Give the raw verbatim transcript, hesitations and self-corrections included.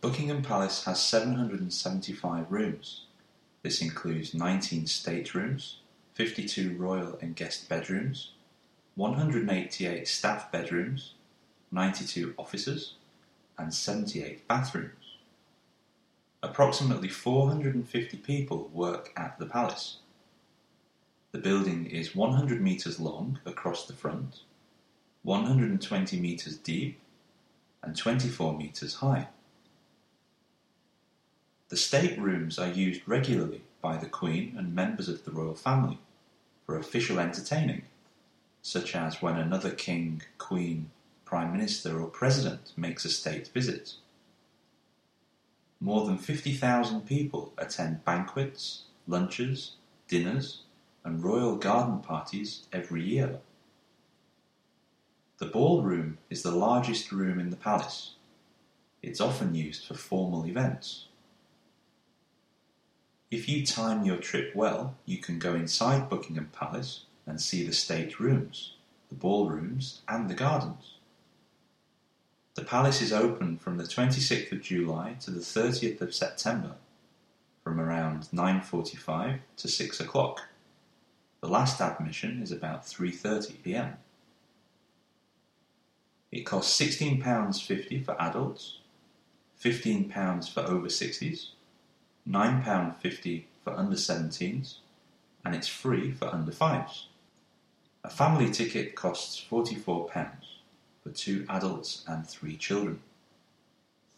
Buckingham Palace has seven hundred seventy-five rooms. This includes nineteen staterooms, fifty-two royal and guest bedrooms, one hundred eighty-eight staff bedrooms, ninety-two offices, and seventy-eight bathrooms. Approximately four hundred fifty people work at the palace. The building is one hundred metres long across the front, one hundred twenty metres deep, and twenty-four metres high. The staterooms are used regularly by the Queen and members of the royal family for official entertaining, such as when another king, queen, prime minister or president makes a state visit. More than fifty thousand people attend banquets, lunches, dinners, and royal garden parties every year. The ballroom is the largest room in the palace. It's often used for formal events. If you time your trip well, you can go inside Buckingham Palace and see the state rooms, the ballrooms, and the gardens. The palace is open from the twenty-sixth of July to the thirtieth of September, from around nine forty-five to six o'clock. The last admission is about three thirty p m. It costs sixteen pounds fifty for adults, fifteen pounds for over sixties, nine pounds fifty for under seventeens, and it's free for under fives. A family ticket costs forty-four pounds for two adults and three children.